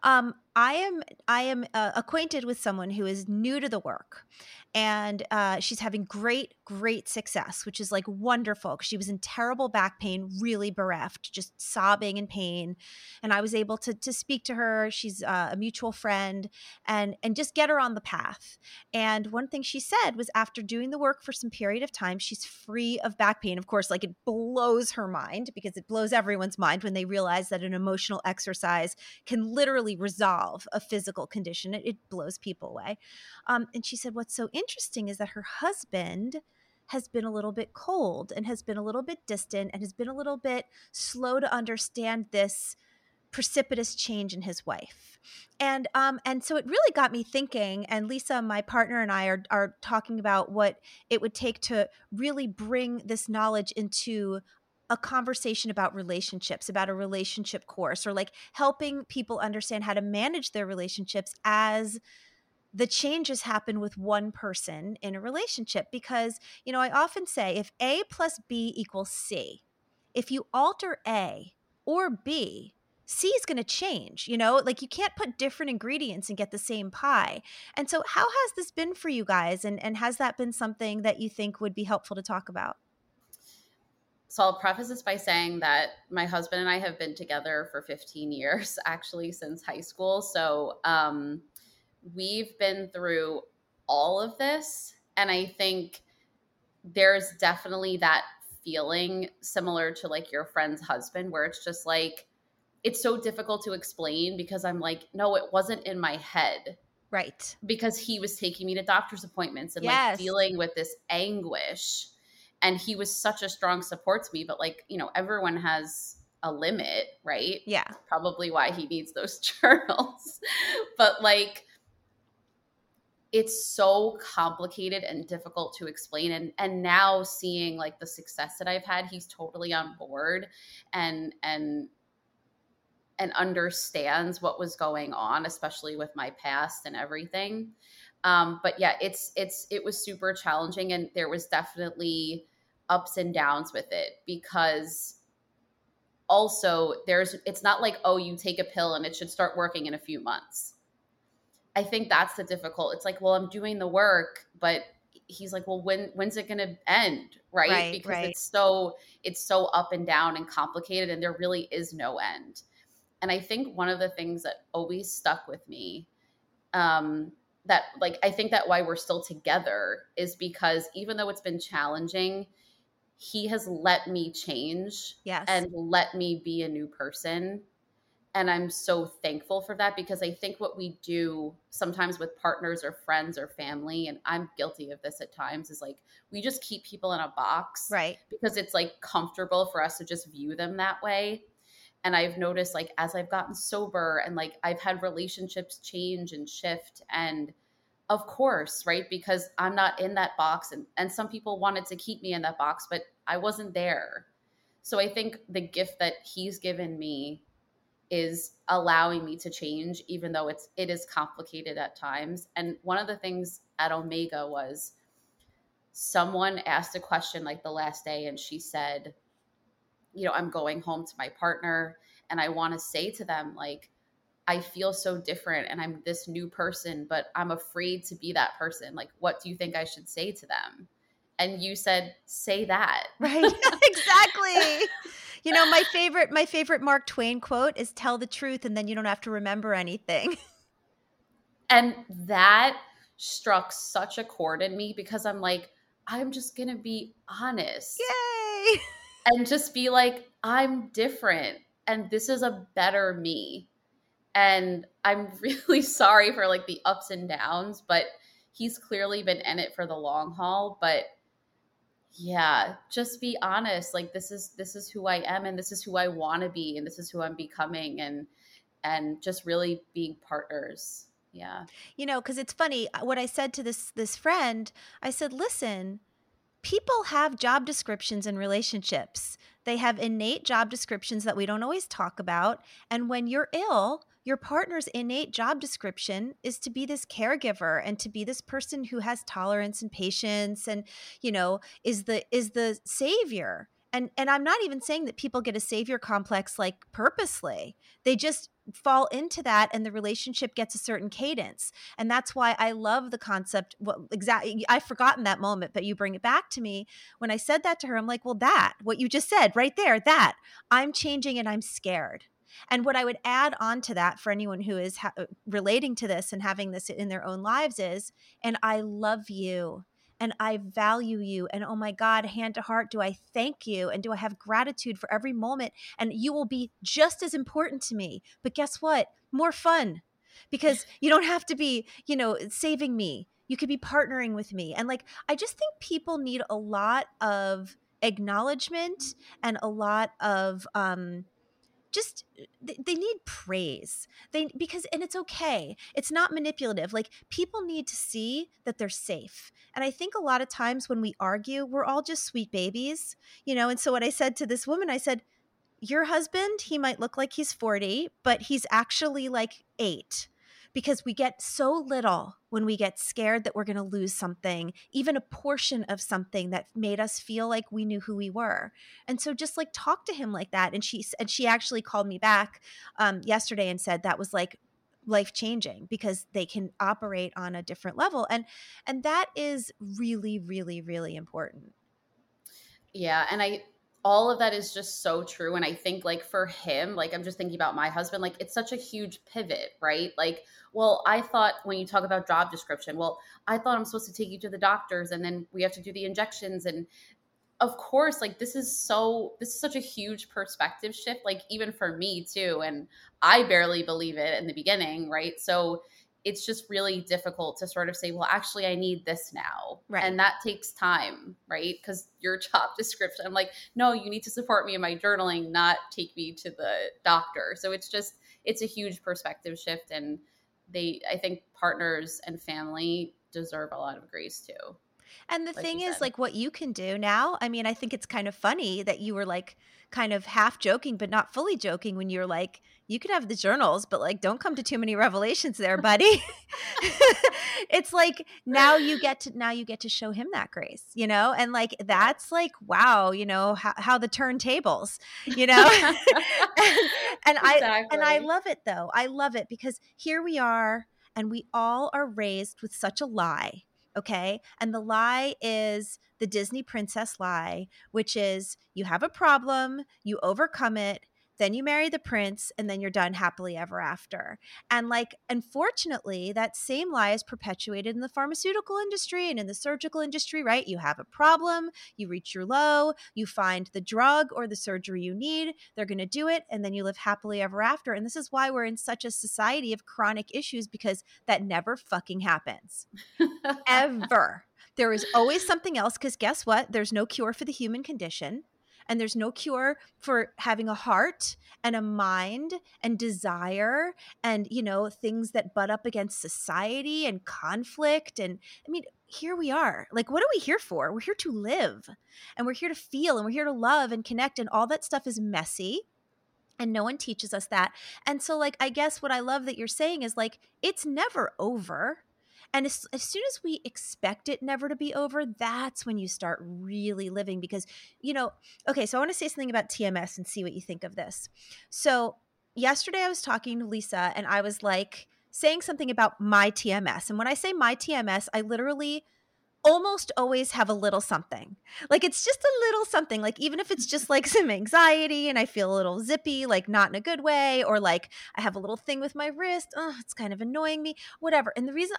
I am acquainted with someone who is new to the work, and she's having great success, which is like wonderful because she was in terrible back pain, really bereft, just sobbing in pain. And I was able to speak to her. She's a mutual friend, and just get her on the path. And one thing she said was after doing the work for some period of time, she's free of back pain. Of course, like it blows her mind because it blows everyone's mind when they realize that an emotional exercise can literally resolve a physical condition. It blows people away. And she said, what's so interesting is that her husband has been a little bit cold and has been a little bit distant and has been a little bit slow to understand this precipitous change in his wife. And so it really got me thinking, and Lisa, my partner, and I are talking about what it would take to really bring this knowledge into a conversation about relationships, about a relationship course, or like helping people understand how to manage their relationships as the changes happen with one person in a relationship. Because, I often say if A plus B equals C, if you alter A or B, C is going to change, like you can't put different ingredients and get the same pie. And so how has this been for you guys? And has that been something that you think would be helpful to talk about? So I'll preface this by saying that my husband and I have been together for 15 years, actually, since high school. So we've been through all of this. And I think there's definitely that feeling similar to like your friend's husband, where it's just like, it's so difficult to explain because I'm like, no, it wasn't in my head. Right. Because he was taking me to doctor's appointments and like Yes. dealing with this anguish. And he was such a strong support to me. But like, everyone has a limit, right? Yeah. Probably why he needs those journals. But like, it's so complicated and difficult to explain. And now seeing like the success that I've had, he's totally on board and understands what was going on, especially with my past and everything. But yeah, it was super challenging, and there was definitely ups and downs with it, because also it's not like, oh, you take a pill and it should start working in a few months. I think that's the difficult. It's like, well, I'm doing the work, but he's like, well, when's it going to end? Right. Because Right. it's so up and down and complicated, and there really is no end. And I think one of the things that always stuck with me, that like, I think that why we're still together is because even though it's been challenging, he has let me change. Yes. And let me be a new person. And I'm so thankful for that, because I think what we do sometimes with partners or friends or family, and I'm guilty of this at times, is like we just keep people in a box. Right. Because it's like comfortable for us to just view them that way. And I've noticed, like, as I've gotten sober and like I've had relationships change and shift, and of course, right, because I'm not in that box, and some people wanted to keep me in that box, but I wasn't there. So I think the gift that he's given me is allowing me to change, even though it is complicated at times. And one of the things at Omega was, someone asked a question like the last day, and she said, I'm going home to my partner, and I want to say to them, like, I feel so different and I'm this new person, but I'm afraid to be that person. Like, what do you think I should say to them? And you said, say that. Right. Exactly. My favorite Mark Twain quote is, tell the truth and then you don't have to remember anything. And that struck such a chord in me, because I'm like, I'm just going to be honest. Yay. And just be like, I'm different and this is a better me. And I'm really sorry for like the ups and downs, but he's clearly been in it for the long haul. But yeah, just be honest. Like, this is who I am, and this is who I want to be, and this is who I'm becoming, and just really being partners. Yeah. Because it's funny, what I said to this friend, I said, listen, people have job descriptions in relationships. They have innate job descriptions that we don't always talk about. And when you're ill, your partner's innate job description is to be this caregiver and to be this person who has tolerance and patience and, is the savior. And I'm not even saying that people get a savior complex like purposely. They just fall into that and the relationship gets a certain cadence. And that's why I love the concept. Well, exactly. I've forgotten that moment, but you bring it back to me. When I said that to her, I'm like, well, what you just said right there, that I'm changing and I'm scared. And what I would add on to that for anyone who is relating to this and having this in their own lives is, and I love you and I value you. And oh my God, hand to heart, do I thank you? And do I have gratitude for every moment? And you will be just as important to me. But guess what? More fun, because you don't have to be, saving me. You could be partnering with me. And like, I just think people need a lot of acknowledgement and a lot of, just they need praise, and it's okay, it's not manipulative. Like, people need to see that they're safe. And I think a lot of times when we argue, we're all just sweet babies, and so what I said to this woman, I said, your husband, he might look like he's 40, but he's actually like 8, because we get so little when we get scared that we're going to lose something, even a portion of something that made us feel like we knew who we were. And so just like talk to him like that. And she actually called me back yesterday and said that was like life changing because they can operate on a different level. And that is really, really, really important. Yeah, and all of that is just so true. And I think like for him, like I'm just thinking about my husband, like it's such a huge pivot, right? Like, well, I thought when you talk about job description, well, I thought I'm supposed to take you to the doctors and then we have to do the injections. And of course, like this is such a huge perspective shift, like even for me too. And I barely believe it in the beginning, right? So it's just really difficult to sort of say, well, actually, I need this now. Right. And that takes time, right? Because your job description, I'm like, no, you need to support me in my journaling, not take me to the doctor. So it's a huge perspective shift. And I think partners and family deserve a lot of grace too, And the like you thing is, said. like, what you can do now, I mean, I think it's kind of funny that you were like kind of half joking, but not fully joking when you're like, you could have the journals, but like, don't come to too many revelations there, buddy. It's like now you get to show him that grace, you know? And like, Yeah. that's like, wow, you know, how the turntables, you know? and, and I Exactly. love it though. I love it because here we are and we all are raised with such a lie. Okay. And the lie is the Disney princess lie, which is you have a problem, you overcome it, then you marry the prince, and then you're done happily ever after. And like, unfortunately, that same lie is perpetuated in the pharmaceutical industry and in the surgical industry, right? You have a problem, you reach your low, you find the drug or the surgery you need, they're going to do it, and then you live happily ever after. And this is why we're in such a society of chronic issues because that never fucking happens. Ever. There is always something else because guess what? There's no cure for the human condition. And there's no cure for having a heart and a mind and desire and, you know, things that butt up against society and conflict. And I mean, here we are. Like, what are we here for? We're here to live and we're here to feel and we're here to love and connect. And all that stuff is messy. And no one teaches us that. And so, like, I guess what I love that you're saying is like, it's never over. And as soon as we expect it never to be over, that's when you start really living because, you know, okay, so I want to say something about TMS and see what you think of this. So, yesterday I was talking to Lisa and I was like saying something about my TMS. And when I say my TMS, I literally almost always have a little something. Like it's just a little something. Like even if it's just like some anxiety and I feel a little zippy, like not in a good way, or like I have a little thing with my wrist, oh, it's kind of annoying me, whatever. And the reason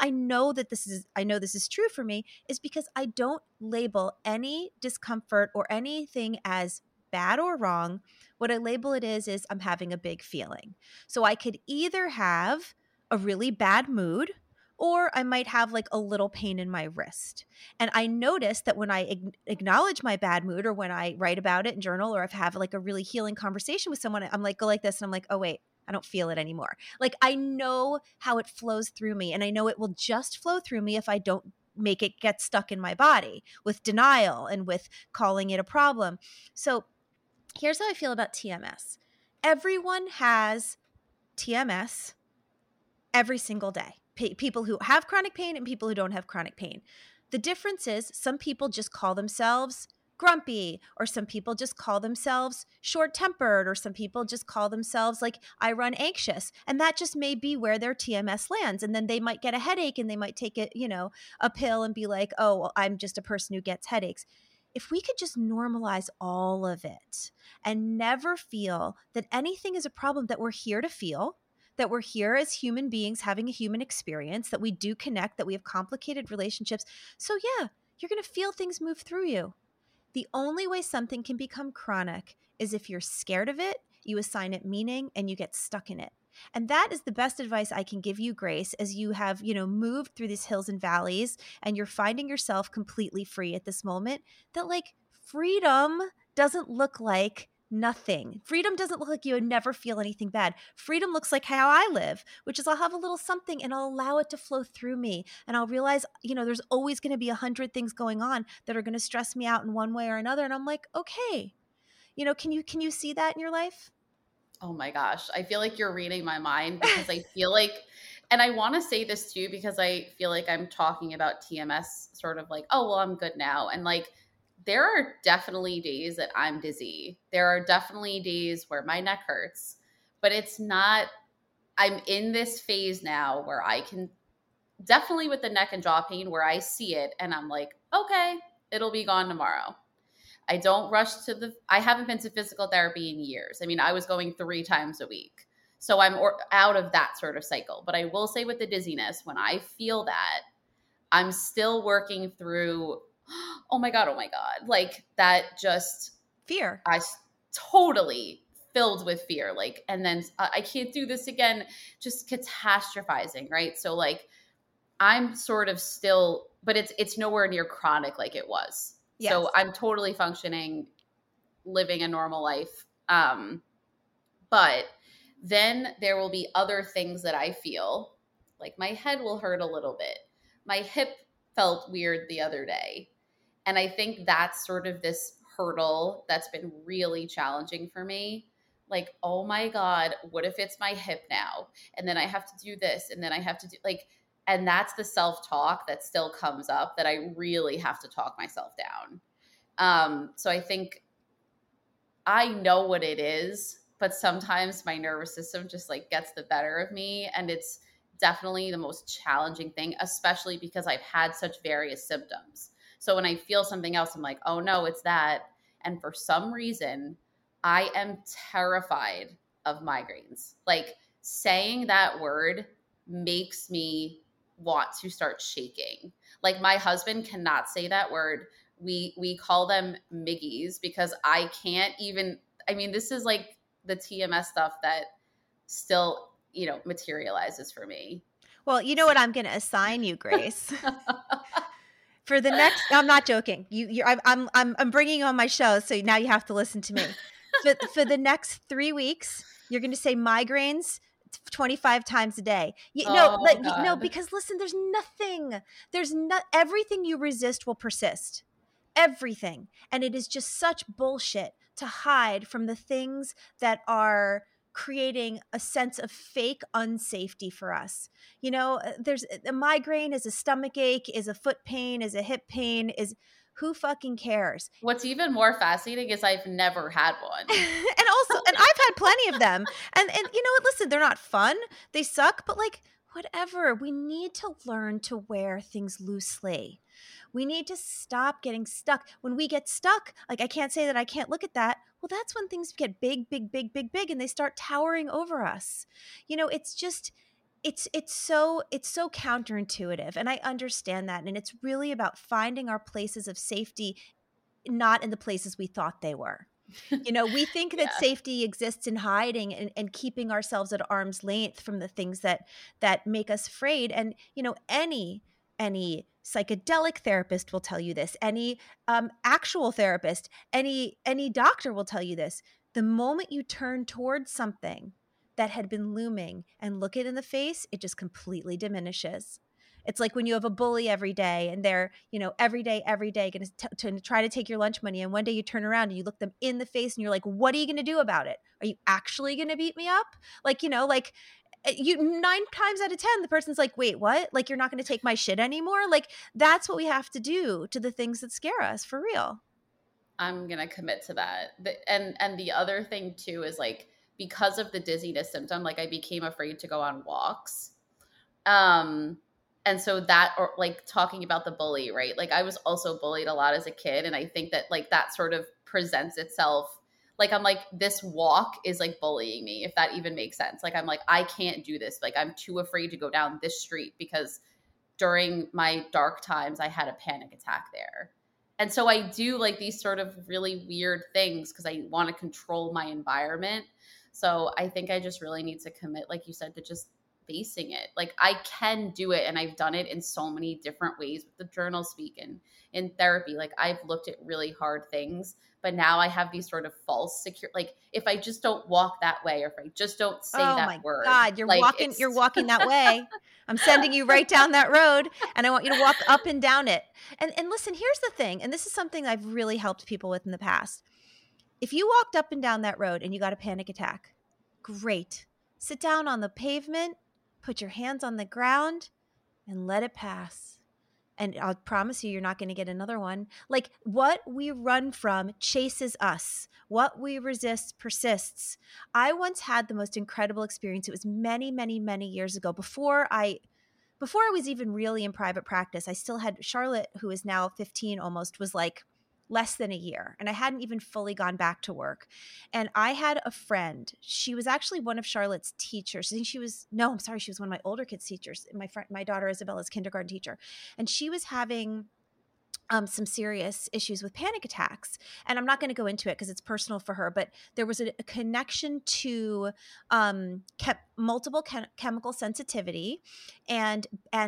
I know this is true for me is because I don't label any discomfort or anything as bad or wrong. What I label it is I'm having a big feeling. So I could either have a really bad mood or I might have like a little pain in my wrist. And I notice that when I acknowledge my bad mood or when I write about it in journal or I've have like a really healing conversation with someone, I'm like, go like this. And I'm like, oh, wait, I don't feel it anymore. Like I know how it flows through me and I know it will just flow through me if I don't make it get stuck in my body with denial and with calling it a problem. So here's how I feel about TMS. Everyone has TMS every single day. People who have chronic pain and people who don't have chronic pain. The difference is some people just call themselves grumpy, or some people just call themselves short-tempered, or some people just call themselves like I run anxious. And that just may be where their TMS lands. And then they might get a headache and they might take it, you know, a pill and be like, oh, well, I'm just a person who gets headaches. If we could just normalize all of it and never feel that anything is a problem, that we're here to feel, that we're here as human beings having a human experience, that we do connect, that we have complicated relationships. So, yeah, you're going to feel things move through you. The only way something can become chronic is if you're scared of it, you assign it meaning, and you get stuck in it. And that is the best advice I can give you, Grace, as you have, you know, moved through these hills and valleys and you're finding yourself completely free at this moment, that like freedom doesn't look like nothing. Freedom doesn't look like you never feel anything bad. Freedom looks like how I live, which is I'll have a little something and I'll allow it to flow through me. And I'll realize, you know, there's always going to be 100 things going on that are going to stress me out in one way or another. And I'm like, okay, you know, can you see that in your life? Oh my gosh. I feel like you're reading my mind because I feel like And I want to say this too, because I feel like I'm talking about TMS sort of like, oh, well, I'm good now. And like, there are definitely days that I'm dizzy. There are definitely days where my neck hurts, but it's not, I'm in this phase now where I can definitely with the neck and jaw pain where I see it and I'm like, okay, it'll be gone tomorrow. I don't rush to I haven't been to physical therapy in years. I mean, I was going 3 times a week. So I'm out of that sort of cycle. But I will say with the dizziness, when I feel that, I'm still working through, oh my God. Like that just, Fear. I totally filled with fear. Like, and then I can't do this again, just catastrophizing, right? So like, I'm sort of still, but it's nowhere near chronic like it was. Yes. So I'm totally functioning, living a normal life. But then there will be other things that I feel like my head will hurt a little bit. My hip felt weird the other day. And I think that's sort of this hurdle that's been really challenging for me. Like, oh my God, what if it's my hip now? And then I have to do this. And then I have to do like, and that's the self-talk that still comes up that I really have to talk myself down. So I think I know what it is, but sometimes my nervous system just like gets the better of me. And it's definitely the most challenging thing, especially because I've had such various symptoms. So when I feel something else, I'm like, oh no, it's that. And for some reason, I am terrified of migraines. Like saying that word makes me want to start shaking. Like my husband cannot say that word. We call them Miggies because I can't even, I mean, this is like the TMS stuff that still, materializes for me. Well, you know what I'm going to assign you, Grace. For the next, I'm not joking. I'm bringing you on my show, so now you have to listen to me. For the next 3 weeks, you're going to say migraines 25 times a day. No, God. because listen, everything you resist will persist. Everything. And it is just such bullshit to hide from the things that are creating a sense of fake unsafety for us. There's a migraine, is a stomach ache, is a foot pain, is a hip pain, is who fucking cares? What's even more fascinating is I've never had one. and I've had plenty of them. And you know what? Listen, they're not fun. They suck, but like whatever. We need to learn to wear things loosely. We need to stop getting stuck. When we get stuck, like I can't say that I can't look at that. Well, that's when things get big, big, big, big, big, and they start towering over us. It's just it's so counterintuitive, and I understand that. And it's really about finding our places of safety, not in the places we thought they were. We think that Yeah. safety exists in hiding and keeping ourselves at arm's length from the things that make us afraid. And, any psychedelic therapist will tell you this, any actual therapist, any doctor will tell you this. The moment you turn towards something that had been looming and look it in the face, it just completely diminishes. It's like when you have a bully every day and they're, every day going to try to take your lunch money. And one day you turn around and you look them in the face and you're like, what are you going to do about it? Are you actually going to beat me up? Like, you 9 times out of 10, the person's like, wait, what? Like, you're not going to take my shit anymore? Like, that's what we have to do to the things that scare us, for real. I'm going to commit to that. And the other thing too is like, because of the dizziness symptom, like I became afraid to go on walks. And so that, or like talking about the bully, right? Like I was also bullied a lot as a kid. And I think that like that sort of presents itself. Like I'm like, this walk is like bullying me, if that even makes sense. Like I'm like, I can't do this. Like I'm too afraid to go down this street because during my dark times, I had a panic attack there. And so I do like these sort of really weird things because I want to control my environment. So I think I just really need to commit, like you said, to just facing it. Like I can do it, and I've done it in so many different ways with the journal speak and in therapy. Like I've looked at really hard things, but now I have these sort of false secure, like if I just don't walk that way, or if I just don't say that word. Oh my God, you're like walking that way. I'm sending you right down that road, and I want you to walk up and down it. And listen, here's the thing, and this is something I've really helped people with in the past. If you walked up and down that road and you got a panic attack, great. Sit down on the pavement, put your hands on the ground and let it pass. And I'll promise you, you're not going to get another one. Like, what we run from chases us. What we resist persists. I once had the most incredible experience. It was many, many, many years ago before I was even really in private practice. I still had Charlotte, who is now 15 almost, was like less than a year. And I hadn't even fully gone back to work. And I had a friend. She was actually one of Charlotte's teachers. I think she was one of my older kids' teachers. My daughter Isabella's kindergarten teacher. And she was having some serious issues with panic attacks. And I'm not going to go into it because it's personal for her, but there was a connection to multiple chemical sensitivity and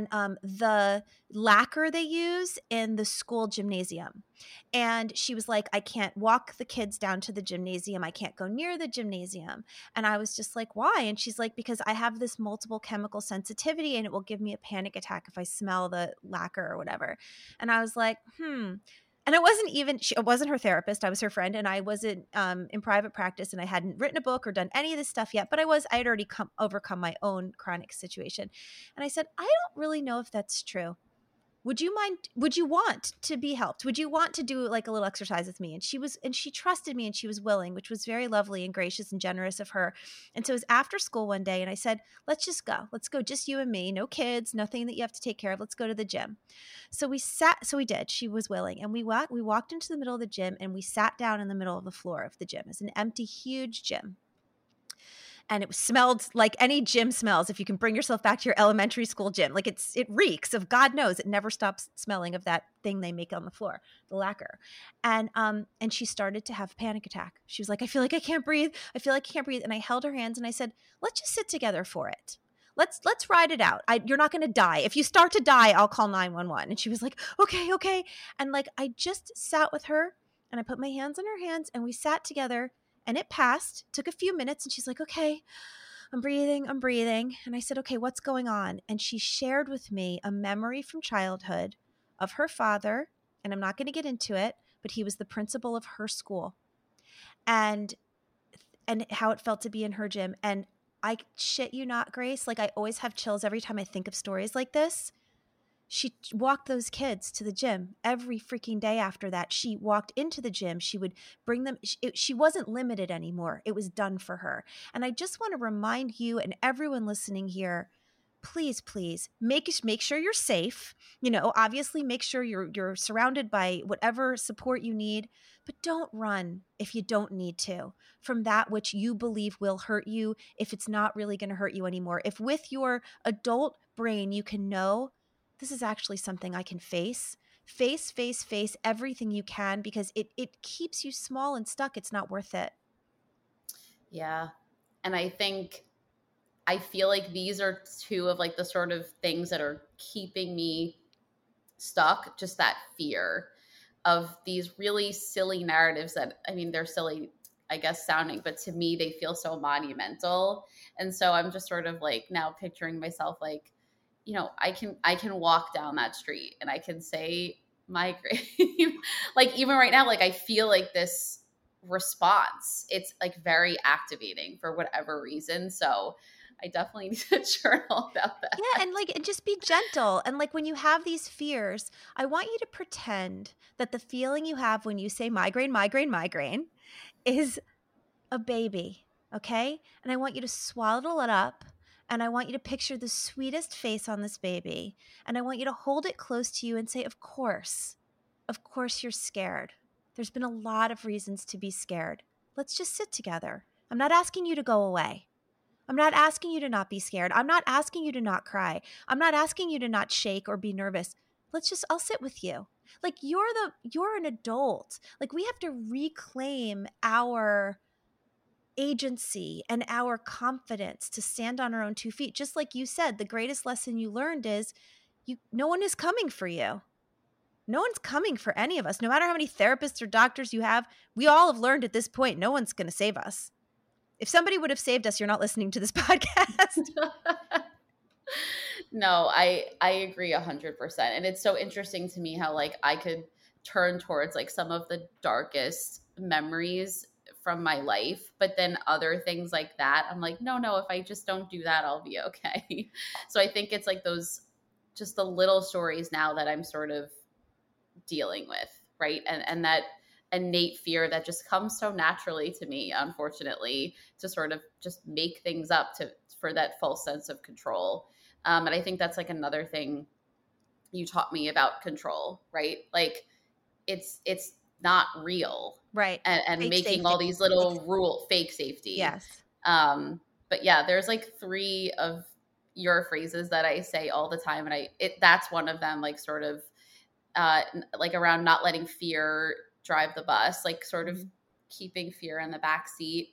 the lacquer they use in the school gymnasium. And she was like, I can't walk the kids down to the gymnasium. I can't go near the gymnasium. And I was just like, why? And she's like, because I have this multiple chemical sensitivity and it will give me a panic attack if I smell the lacquer or whatever. And I was like, And it wasn't her therapist. I was her friend, and I wasn't in private practice, and I hadn't written a book or done any of this stuff yet, but I had already overcome my own chronic situation. And I said, I don't really know if that's true. Would you want to be helped? Would you want to do like a little exercise with me? And she trusted me and she was willing, which was very lovely and gracious and generous of her. And so it was after school one day and I said, let's just go. Let's go. Just you and me, no kids, nothing that you have to take care of. Let's go to the gym. So we did. She was willing. And we walked into the middle of the gym and we sat down in the middle of the floor of the gym. It's an empty, huge gym. And it smelled like any gym smells if you can bring yourself back to your elementary school gym. Like it reeks of, God knows, it never stops smelling of that thing they make on the floor, the lacquer. And she started to have a panic attack. She was like, I feel like I can't breathe. I feel like I can't breathe. And I held her hands and I said, let's just sit together for it. Let's ride it out. You're not going to die. If you start to die, I'll call 911. And she was like, okay. And like, I just sat with her and I put my hands on her hands and we sat together. And it passed, took a few minutes, and she's like, okay, I'm breathing. And I said, okay, what's going on? And she shared with me a memory from childhood of her father, and I'm not going to get into it, but he was the principal of her school, and how it felt to be in her gym. And I shit you not, Grace, like I always have chills every time I think of stories like this. She walked those kids to the gym every freaking day after that. She walked into the gym. She would bring them. She wasn't limited anymore. It was done for her. And I just want to remind you and everyone listening here, please make sure you're safe. Obviously make sure you're surrounded by whatever support you need, but don't run if you don't need to from that which you believe will hurt you if it's not really going to hurt you anymore. If with your adult brain you can know this is actually something I can face everything you can, because it keeps you small and stuck. It's not worth it. Yeah. And I feel like these are two of like the sort of things that are keeping me stuck, just that fear of these really silly narratives that, I mean, they're silly, I guess, sounding, but to me, they feel so monumental. And so I'm just sort of like now picturing myself like, I can walk down that street and I can say migraine. Like even right now, like I feel like this response, it's like very activating for whatever reason. So I definitely need to journal about that. Yeah, and just be gentle. And like when you have these fears, I want you to pretend that the feeling you have when you say migraine is a baby, okay? And I want you to swaddle it up, and I want you to picture the sweetest face on this baby, and I want you to hold it close to you and say, of course you're scared. There's been a lot of reasons to be scared. Let's just sit together. I'm not asking you to go away. I'm not asking you to not be scared. I'm not asking you to not cry. I'm not asking you to not shake or be nervous. I'll sit with you. Like you're an adult. Like we have to reclaim our agency and our confidence to stand on our own 2 feet. Just like you said, the greatest lesson you learned is no one is coming for you. No one's coming for any of us. No matter how many therapists or doctors you have, we all have learned at this point, no one's going to save us. If somebody would have saved us, you're not listening to this podcast. No, I agree 100%. And it's so interesting to me how like I could turn towards like some of the darkest memories from my life. But then other things like that, I'm like, no, if I just don't do that, I'll be okay. So I think it's like those, just the little stories now that I'm sort of dealing with, right? And that innate fear that just comes so naturally to me, unfortunately, to sort of just make things up for that false sense of control. And I think that's like another thing you taught me about control, right? Like it's not real, Right. and Fake making safety. all these little fake safety. Yes. But yeah, there's like 3 of your phrases that I say all the time, and that's one of them, like sort of like around not letting fear drive the bus, like sort of keeping fear in the back seat.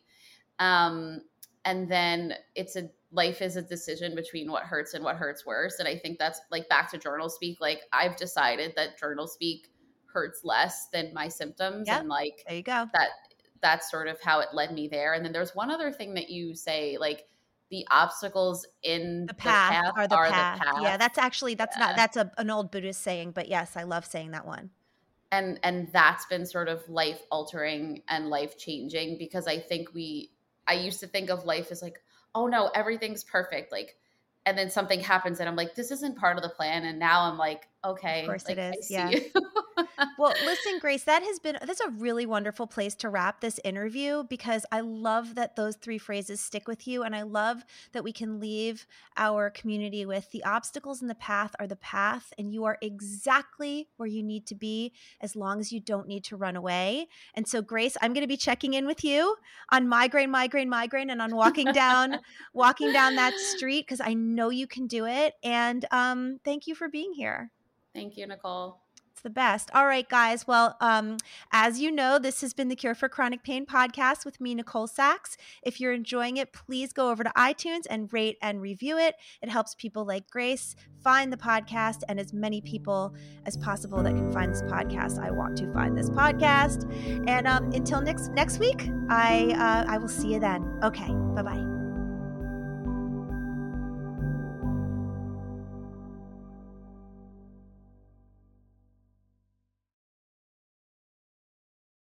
And then life is a decision between what hurts and what hurts worse. And I think that's like back to journal speak. Like I've decided that journal speak hurts less than my symptoms. Yep. And like, there you go. That's sort of how it led me there. And then there's one other thing that you say, like the obstacles in The path are the path. Yeah, that's an old Buddhist saying, but yes, I love saying that one. And that's been sort of life altering and life changing, because I used to think of life as like, oh no, everything's perfect. Like, and then something happens and I'm like, this isn't part of the plan. And now I'm like, okay. Of course like, it is. I see Yeah. you. Well, listen, Grace, that's a really wonderful place to wrap this interview, because I love that those 3 phrases stick with you. And I love that we can leave our community with the obstacles in the path are the path, and you are exactly where you need to be as long as you don't need to run away. And so, Grace, I'm going to be checking in with you on migraine, and on walking down that street, because I know you can do it. And thank you for being here. Thank you, Nicole. It's the best. All right, guys. Well, as you know, this has been the Cure for Chronic Pain podcast with me, Nicole Sachs. If you're enjoying it, please go over to iTunes and rate and review it. It helps people like Grace find the podcast, and as many people as possible that can find this podcast. I want to find this podcast. And until next week, I will see you then. Okay. Bye-bye.